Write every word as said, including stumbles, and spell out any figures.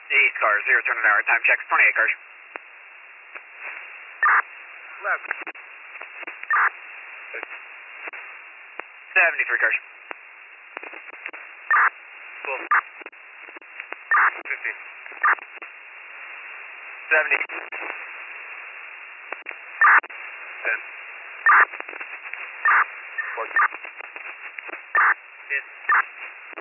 East car, zero, turn an hour, time checks, twenty-eight cars. Left. seventy-three cars. twelve. fifteen. seventy. ten. fourteen. ten.